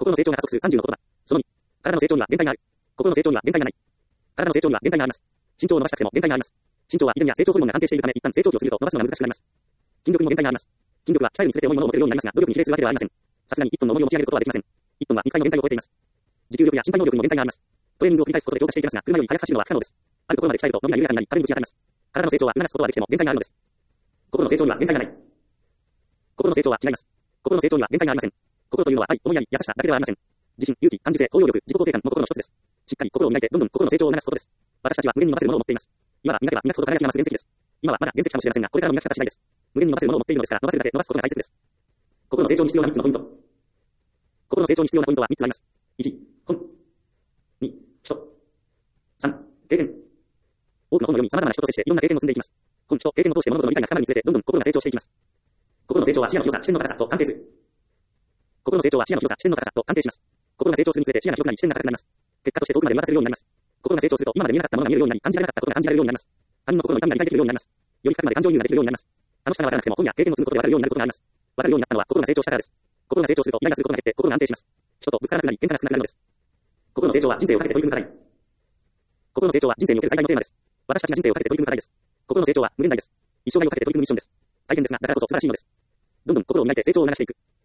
心の成長が加速する30の言葉。その2、体の成長には限界がある。心の成長には限界がない。体の成長には限界があります。身長を伸ばしたくても限界があります。身長は遺伝や成長ホルモンが安定しているため、一旦成長期を過ぎると伸ばすのが難しくなります。筋力にも限界があります。筋力は鍛えるにつれて重いものを持てるようになりますが、努力に比例するわけではありません。さすがに1トンの重りを持ち上げることはできません。1トンは2回の限界を超えています。持久力や身体能力にも限界があります。トレーニングを繰り返すことで強化していきますが、車より速く走るのは不可能です。あるところまで鍛えると伸びが緩やかになり、壁にぶち当たります。体の成長は促すことはできても限界があるのです。心の成長には限界がない。心の成長は違います。心の成長には限界がありません。心というのは愛、思いやり、優しさだけではありません。自信、勇気、感受性、包容力、自己肯定感も心の一つです。しっかり心を磨いて、どんどん心の成長を促すことです。私たちは無限に伸ばせるものを持っています。今は磨けば磨くほど輝きが増す原石です。今はまだ原石かもしれませんが、これからの磨き方次第です。無限に伸ばせるものを持っているのですから、伸ばせるだけ伸ばすことが大切です。心の成長に必要な3つのポイント。心の成長に必要なポイントは3つあります。1、本。2、人。3、経験。多くの本を読み、様々な人と接していろんな経験を積んでいきます。本と経験を通して物事の理解が深まるにつれて、どんどん心が成長していきます。心の成長は視野の広さ、視点の高さと関係する。心の成長は視野の広さ、視点の高さと関係します。心が成長するにつれて視野が広くなり、視点が高くなります。結果として遠くまで見渡せるようになります。心が成長すると、今まで見えなかったものが見えるようになり、感じられなかったことが感じられるようになります。他人の心の痛みが理解できるようになります。より深くまで感情移入ができるようになります。楽しさがわからなくても本や経験を積むことでわかるようになることがあります。わかるようになったのは心が成長したからです。心が成長するとイライラすることが減って心が安定します。人とぶつからなくなり、喧嘩が少なくなるのです。心の成長は人生をかけて取り組む課題。心の成長は人生における最大のテーマです。私たちが人生をかけて取り組む課題です。心の成長は無限大です。一生涯をかけて取り組むミッションです。大変ですが、だからこそ素晴らしいのです。どんどん心を磨いて成長を促していく。